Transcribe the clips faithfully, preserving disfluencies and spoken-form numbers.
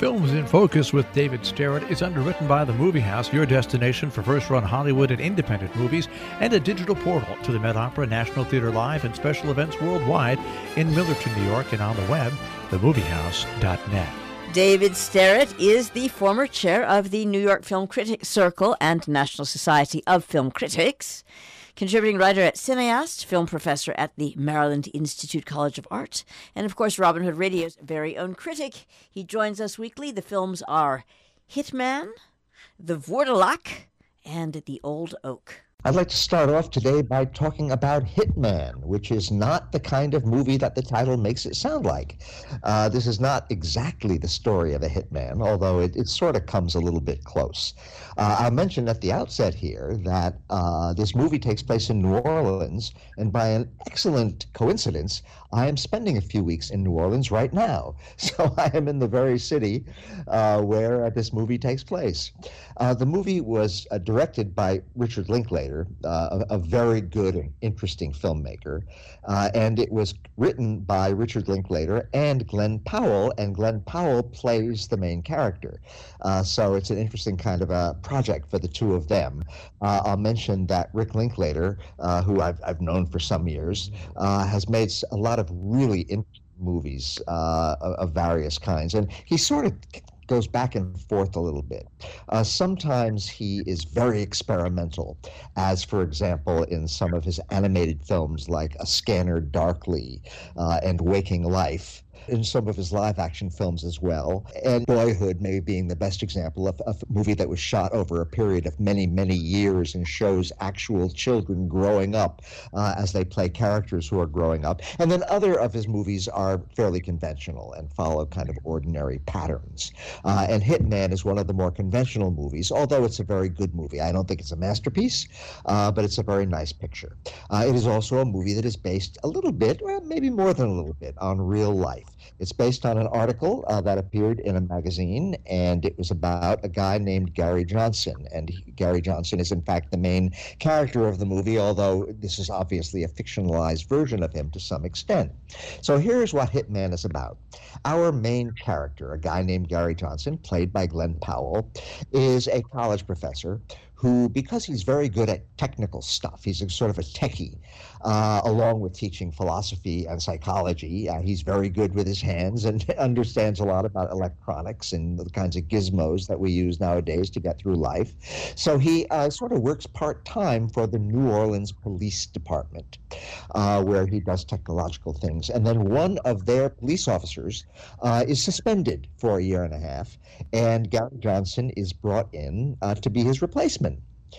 Films in Focus with David Starrett is underwritten by The Movie House, your destination for first-run Hollywood and independent movies, and a digital portal to the Met Opera, National Theater Live, and special events worldwide in Millerton, New York, and on the web, the movie house dot net. David Starrett is the former chair of the New York Film Critics Circle and National Society of Film Critics, contributing writer at Cineast, film professor at the Maryland Institute College of Art, and of course Robin Hood Radio's very own critic. He joins us weekly. The films are Hitman, The Vordelak, and The Old Oak. I'd like to start off today by talking about Hitman, which is not the kind of movie that the title makes it sound like. Uh, this is not exactly the story of a hitman, although it, it sort of comes a little bit close. Uh, I mentioned at the outset here that uh, this movie takes place in New Orleans, and by an excellent coincidence, I am spending a few weeks in New Orleans right now. So I am in the very city uh, where this movie takes place. Uh, the movie was uh, directed by Richard Linklater, uh, a, a very good and interesting filmmaker, uh, and it was written by Richard Linklater and Glenn Powell, and Glenn Powell plays the main character. Uh, so it's an interesting kind of a project for the two of them. Uh, I'll mention that Rick Linklater, uh, who I've, I've known for some years, uh, has made a lot of really interesting movies uh, of, of various kinds, and he sort of goes back and forth a little bit. Uh, sometimes he is very experimental, as, for example, in some of his animated films like A Scanner Darkly uh, and Waking Life, in some of his live-action films as well, and Boyhood maybe being the best example of, of a movie that was shot over a period of many, many years and shows actual children growing up uh, as they play characters who are growing up. And then other of his movies are fairly conventional and follow kind of ordinary patterns. Uh, and Hitman is one of the more conventional movies, although it's a very good movie. I don't think it's a masterpiece, uh, but it's a very nice picture. Uh, it is also a movie that is based a little bit, or maybe more than a little bit, on real life. It's based on an article uh, that appeared in a magazine, and it was about a guy named Gary Johnson. And he, Gary Johnson is, in fact, the main character of the movie, although this is obviously a fictionalized version of him to some extent. So here's what Hitman is about. Our main character, a guy named Gary Johnson, played by Glenn Powell, is a college professor who, because he's very good at technical stuff, he's a sort of a techie, uh, along with teaching philosophy and psychology. Uh, he's very good with his hands and understands a lot about electronics and the kinds of gizmos that we use nowadays to get through life. So he uh, sort of works part-time for the New Orleans Police Department, uh, where he does technological things. And then one of their police officers uh, is suspended for a year and a half, and Gary Johnson is brought in uh, to be his replacement.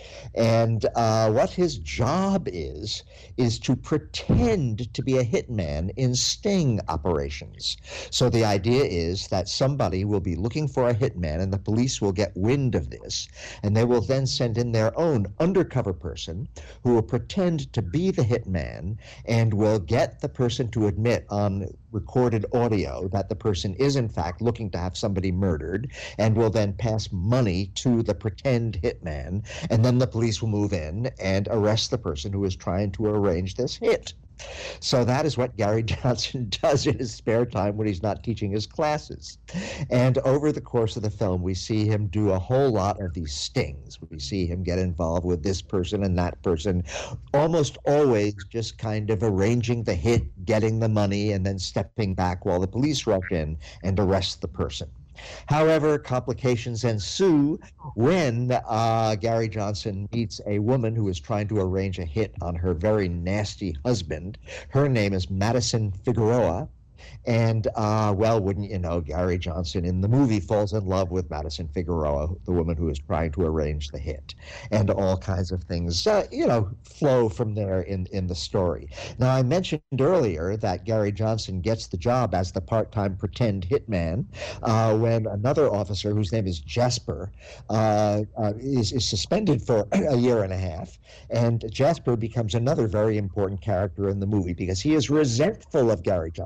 And uh, what his job is, is to pretend to be a hitman in sting operations. So the idea is that somebody will be looking for a hitman, and the police will get wind of this, and they will then send in their own undercover person who will pretend to be the hitman and will get the person to admit on recorded audio that the person is in fact looking to have somebody murdered, and will then pass money to the pretend hitman, and then the police will move in and arrest the person who is trying to arrange this hit. So that is what Gary Johnson does in his spare time when he's not teaching his classes. And over the course of the film, we see him do a whole lot of these stings. We see him get involved with this person and that person, almost always just kind of arranging the hit, getting the money, and then stepping back while the police rush in and arrest the person. However, complications ensue when uh, Gary Johnson meets a woman who is trying to arrange a hit on her very nasty husband. Her name is Madison Figueroa. And, uh, well, wouldn't you know, Gary Johnson in the movie falls in love with Madison Figueroa, the woman who is trying to arrange the hit. And all kinds of things, uh, you know, flow from there in, in the story. Now, I mentioned earlier that Gary Johnson gets the job as the part-time pretend hitman uh, when another officer, whose name is Jasper, uh, uh, is, is suspended for a year and a half. And Jasper becomes another very important character in the movie because he is resentful of Gary Johnson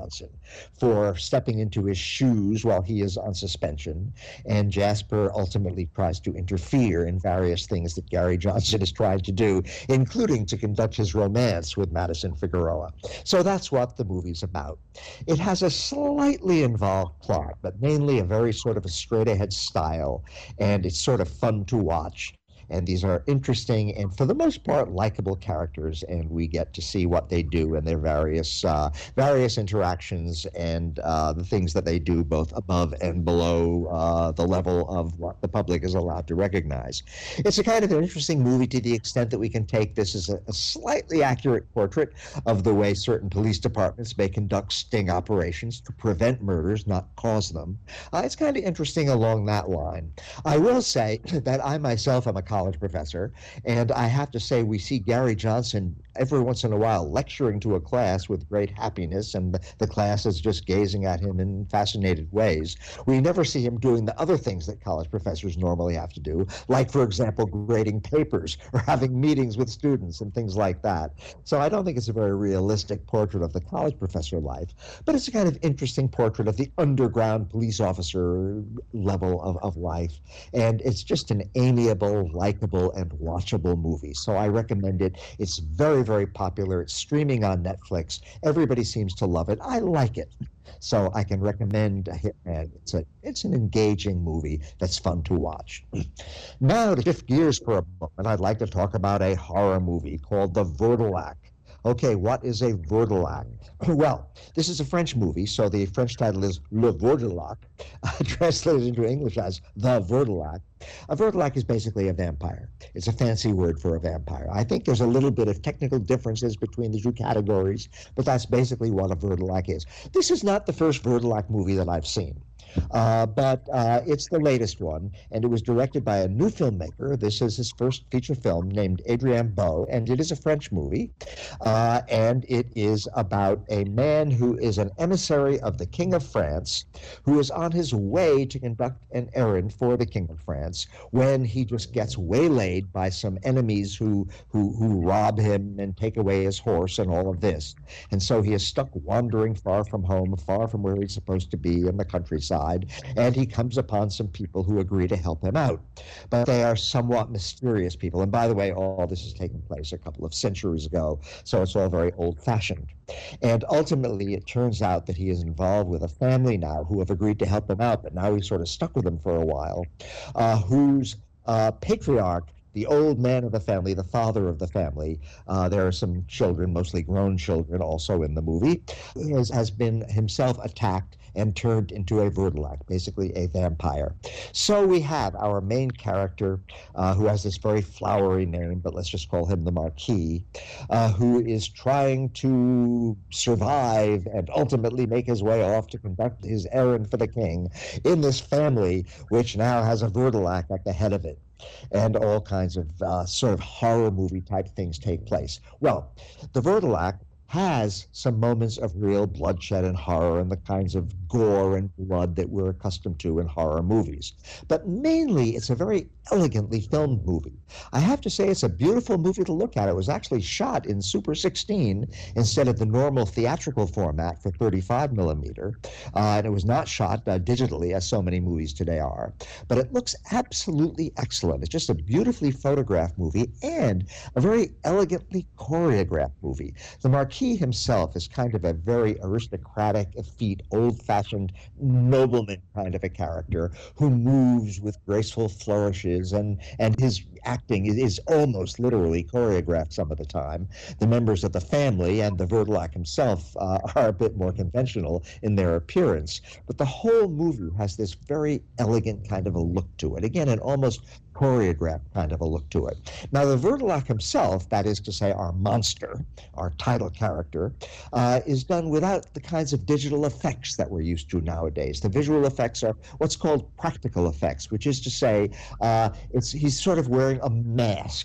for stepping into his shoes while he is on suspension. And Jasper ultimately tries to interfere in various things that Gary Johnson is trying to do, including to conduct his romance with Madison Figueroa. So that's what the movie's about. It has a slightly involved plot, but mainly a very sort of a straight-ahead style, and it's sort of fun to watch. And these are interesting and, for the most part, likable characters, and we get to see what they do and their various uh, various interactions and uh, the things that they do both above and below uh, the level of what the public is allowed to recognize. It's a kind of an interesting movie to the extent that we can take this as a, a slightly accurate portrait of the way certain police departments may conduct sting operations to prevent murders, not cause them. Uh, it's kind of interesting along that line. I will say that I myself am a college professor, and I have to say we see Gary Johnson every once in a while lecturing to a class with great happiness, and the, the class is just gazing at him in fascinated ways. We never see him doing the other things that college professors normally have to do, like, for example, grading papers or having meetings with students and things like that. So I don't think it's a very realistic portrait of the college professor life, but it's a kind of interesting portrait of the underground police officer level of, of life, and it's just an amiable, likable, and watchable movie. So I recommend it. It's very, very popular. It's streaming on Netflix. Everybody seems to love it. I like it. So I can recommend a Hitman. It's a it's an engaging movie that's fun to watch. Now, to shift gears for a moment, I'd like to talk about a horror movie called The Vourdalak. Okay, what is a Vourdalak? Well, this is a French movie, so the French title is Le Vourdalak, uh, translated into English as The Vourdalak. A Vourdalak is basically a vampire. It's a fancy word for a vampire. I think there's a little bit of technical differences between the two categories, but that's basically what a Vourdalak is. This is not the first Vourdalak movie that I've seen. Uh, but uh, it's the latest one, and it was directed by a new filmmaker. This is his first feature film, named Adrien Beau, and it is a French movie, uh, and it is about a man who is an emissary of the King of France, who is on his way to conduct an errand for the King of France, when he just gets waylaid by some enemies who, who, who rob him and take away his horse and all of this. And so he is stuck wandering far from home, far from where he's supposed to be in the countryside, and he comes upon some people who agree to help him out. But they are somewhat mysterious people. And by the way, all this is taking place a couple of centuries ago, so it's all very old-fashioned. And ultimately, it turns out that he is involved with a family now who have agreed to help him out, but now he's sort of stuck with them for a while, uh, whose uh, patriarch, the old man of the family, the father of the family, uh, there are some children, mostly grown children, also in the movie, has, has been himself attacked and turned into a Vourdalak, basically a vampire. So we have our main character, uh, who has this very flowery name, but let's just call him the Marquis, uh, who is trying to survive and ultimately make his way off to conduct his errand for the king in this family, which now has a Vourdalak at the head of it. And all kinds of uh, sort of horror movie type things take place. Well, the Vourdalak has some moments of real bloodshed and horror and the kinds of gore and blood that we're accustomed to in horror movies. But mainly, it's a very elegantly filmed movie. I have to say it's a beautiful movie to look at. It was actually shot in Super sixteen instead of the normal theatrical format for thirty-five millimeter, uh, and it was not shot uh, digitally, as so many movies today are. But it looks absolutely excellent. It's just a beautifully photographed movie and a very elegantly choreographed movie. The Marquis himself is kind of a very aristocratic, effete, old-fashioned nobleman kind of a character who moves with graceful flourishes, and, and his acting is, is almost literally choreographed some of the time. The members of the family and the Vourdalak himself uh, are a bit more conventional in their appearance, but the whole movie has this very elegant kind of a look to it. Again, an almost choreographed kind of a look to it. Now, the Vourdalak himself, that is to say our monster, our title character, uh, is done without the kinds of digital effects that we're used to nowadays. The visual effects are what's called practical effects, which is to say uh, it's he's sort of wearing a mask.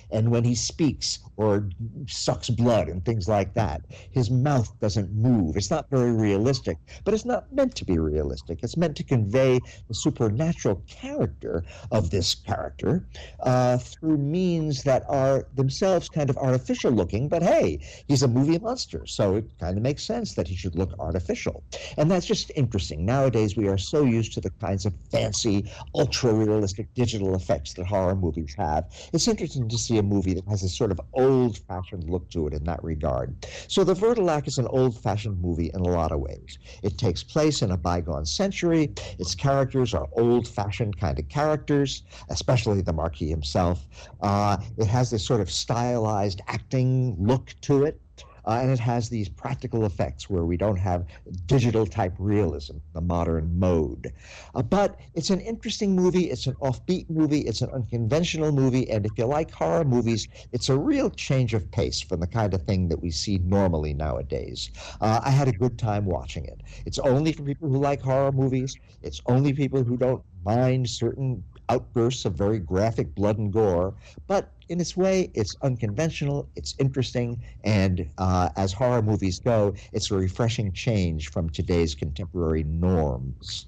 And when he speaks or sucks blood and things like that, his mouth doesn't move. It's not very realistic, but it's not meant to be realistic. It's meant to convey the supernatural character of this character uh, through means that are themselves kind of artificial looking, but hey, he's a movie monster, so it kind of makes sense that he should look artificial. And that's just interesting. Nowadays, we are so used to the kinds of fancy, ultra-realistic digital effects that horror movies have. It's interesting to see a movie that has a sort of old-fashioned look to it in that regard. So The Vertolac is an old-fashioned movie in a lot of ways. It takes place in a bygone century. Its characters are old-fashioned kind of characters, especially the Marquis himself. Uh, it has this sort of stylized acting look to it. Uh, and it has these practical effects where we don't have digital-type realism, the modern mode. Uh, but it's an interesting movie. It's an offbeat movie. It's an unconventional movie. And if you like horror movies, it's a real change of pace from the kind of thing that we see normally nowadays. Uh, I had a good time watching it. It's only for people who like horror movies. It's only people who don't mind certain outbursts of very graphic blood and gore, but in its way, it's unconventional, it's interesting, and uh, as horror movies go, it's a refreshing change from today's contemporary norms.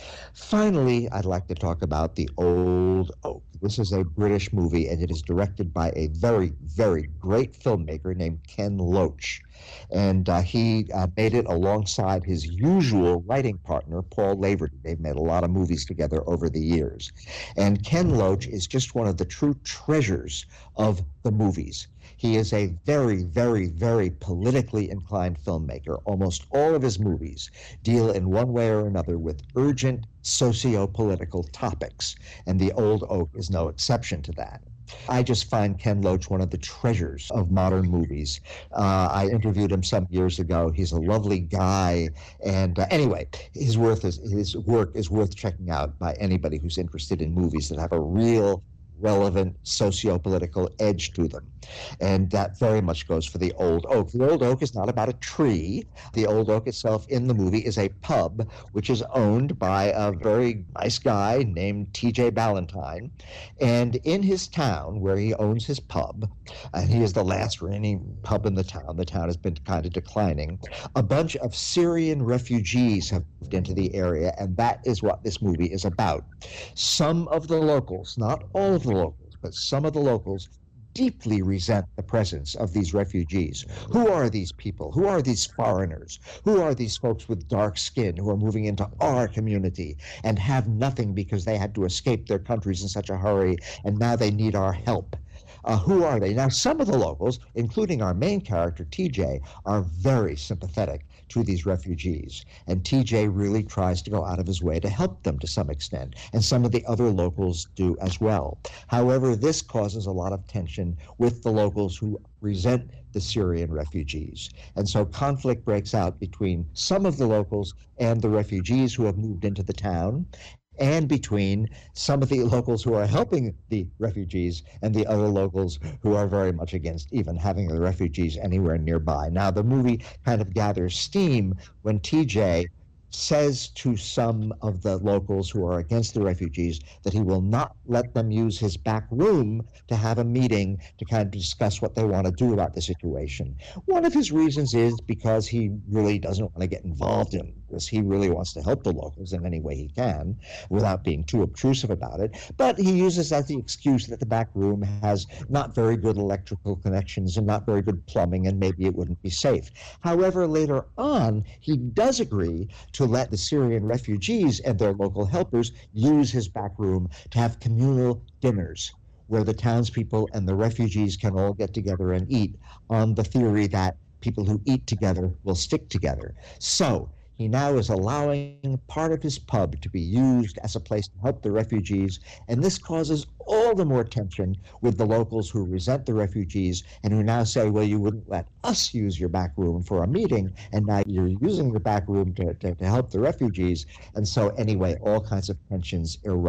Finally, I'd like to talk about The Old Oak. This is a British movie, and it is directed by a very, very great filmmaker named Ken Loach. And uh, he uh, made it alongside his usual writing partner, Paul Laverty. They've made a lot of movies together over the years. And Ken Loach is just one of the true treasures of the movies. He is a very, very, very politically inclined filmmaker. Almost all of his movies deal in one way or another with urgent socio-political topics, and The Old Oak is no exception to that. I just find Ken Loach one of the treasures of modern movies. Uh, I interviewed him some years ago. He's a lovely guy, and uh, anyway, his worth is his work is worth checking out by anybody who's interested in movies that have a real, relevant socio-political edge to them. And that very much goes for The Old Oak. The Old Oak is not about a tree. The Old Oak itself in the movie is a pub, which is owned by a very nice guy named T J Ballantyne. And in his town, where he owns his pub, and he is the last reigning pub in the town, the town has been kind of declining, a bunch of Syrian refugees have moved into the area, and that is what this movie is about. Some of the locals, not all of the locals, but some of the locals deeply resent the presence of these refugees. Who are these people? Who are these foreigners? Who are these folks with dark skin who are moving into our community and have nothing because they had to escape their countries in such a hurry, and now they need our help? Uh, who are they? Now, some of the locals, including our main character, T J, are very sympathetic to these refugees. And T J really tries to go out of his way to help them to some extent. And some of the other locals do as well. However, this causes a lot of tension with the locals who resent the Syrian refugees. And so conflict breaks out between some of the locals and the refugees who have moved into the town, and between some of the locals who are helping the refugees and the other locals who are very much against even having the refugees anywhere nearby. Now, the movie kind of gathers steam when T J says to some of the locals who are against the refugees that he will not let them use his back room to have a meeting to kind of discuss what they want to do about the situation. One of his reasons is because he really doesn't want to get involved in this. He really wants to help the locals in any way he can without being too obtrusive about it. But he uses as the excuse that the back room has not very good electrical connections and not very good plumbing, and maybe it wouldn't be safe. However, later on, he does agree to let the Syrian refugees and their local helpers use his back room to have communal dinners where the townspeople and the refugees can all get together and eat, on the theory that people who eat together will stick together. So he now is allowing part of his pub to be used as a place to help the refugees, and this causes all the more tension with the locals who resent the refugees and who now say, well, you wouldn't let us use your back room for a meeting, and now you're using the back room to, to, to help the refugees. And so anyway, all kinds of tensions erupt.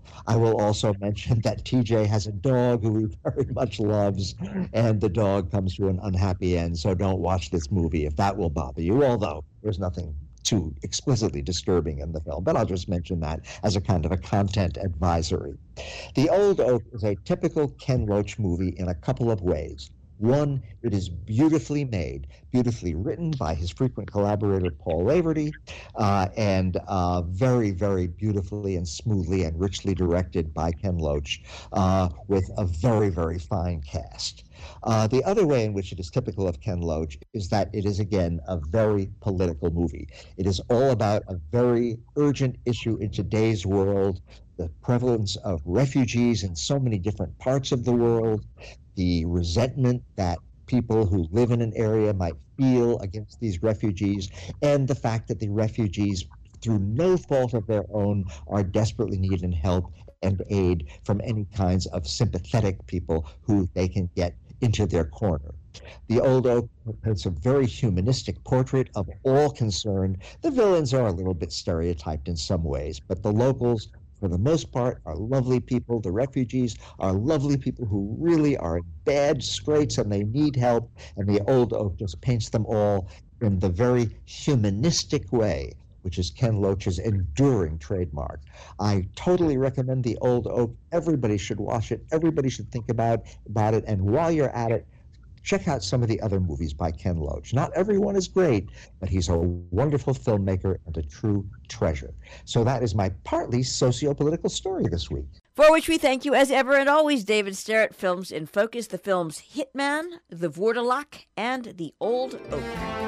I will also mention that T J has a dog who he very much loves, and the dog comes to an unhappy end, so don't watch this movie if that will bother you, although there's nothing too explicitly disturbing in the film, but I'll just mention that as a kind of a content advisory. The Old Oak is a typical Ken Loach movie in a couple of ways. One, it is beautifully made, beautifully written by his frequent collaborator, Paul Laverty, uh, and uh, very, very beautifully and smoothly and richly directed by Ken Loach, uh, with a very, very fine cast. Uh, the other way in which it is typical of Ken Loach is that it is, again, a very political movie. It is all about a very urgent issue in today's world, the prevalence of refugees in so many different parts of the world, the resentment that people who live in an area might feel against these refugees, and the fact that the refugees, through no fault of their own, are desperately needing help and aid from any kinds of sympathetic people who they can get into their corner. The Old Oak paints a very humanistic portrait of all concerned. The villains are a little bit stereotyped in some ways, but the locals, for the most part, are lovely people. The refugees are lovely people who really are in bad straits and they need help, and the Old Oak just paints them all in the very humanistic way, which is Ken Loach's enduring trademark. I totally recommend The Old Oak. Everybody should watch it. Everybody should think about, about it. And while you're at it, check out some of the other movies by Ken Loach. Not everyone is great, but he's a wonderful filmmaker and a true treasure. So that is my partly socio-political story this week. For which we thank you as ever and always, David Sterrett. Films in Focus, the films Hitman, The Vordelak, and The Old Oak.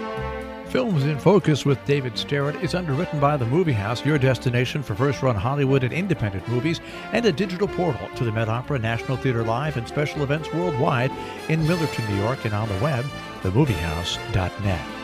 Films in Focus with David Sterrett is underwritten by The Movie House, your destination for first-run Hollywood and independent movies, and a digital portal to the Met Opera, National Theater Live, and special events worldwide in Millerton, New York, and on the web, the movie house dot net.